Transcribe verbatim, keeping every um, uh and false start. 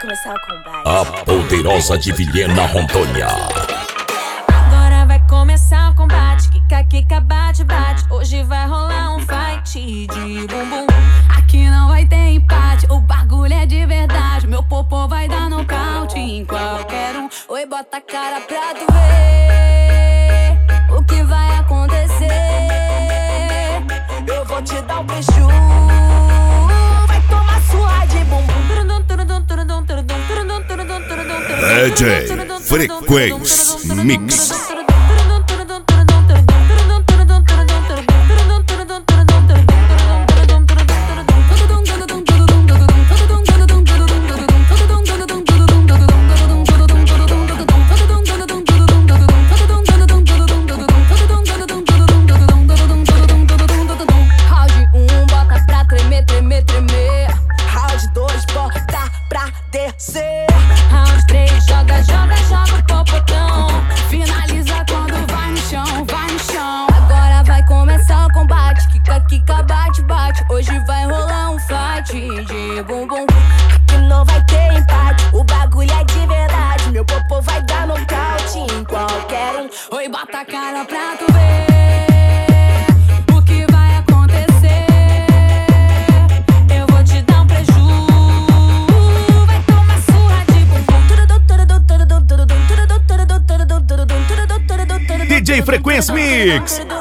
começar o combate. A poderosa de Vilhena Rondônia. Agora vai começar o combate. Kika, kika, bate, bate. Hoje vai rolar um fight de bumbum. Aqui não vai ter empate, o bagulho é de verdade. Meu popô vai dar nocaute em qualquer um. Oi, bota a cara pra tu ver o que vai acontecer. Eu vou te dar um beijo, vai tomar surra de bumbum. D J Frequência Mix. Round três, joga, joga, joga o popotão. Finaliza quando vai no chão, vai no chão. Agora vai começar o combate. Kika, kika, bate, bate. Hoje vai rolar um fight de bumbum. Aqui não vai ter empate, o bagulho é de verdade. Meu popô vai dar nocaute em qualquer um. Oi, bota a cara pra tu ver o que vai acontecer. Eu vou te dar um preju, vai tomar surra de bumbum. D J Frequência Mix.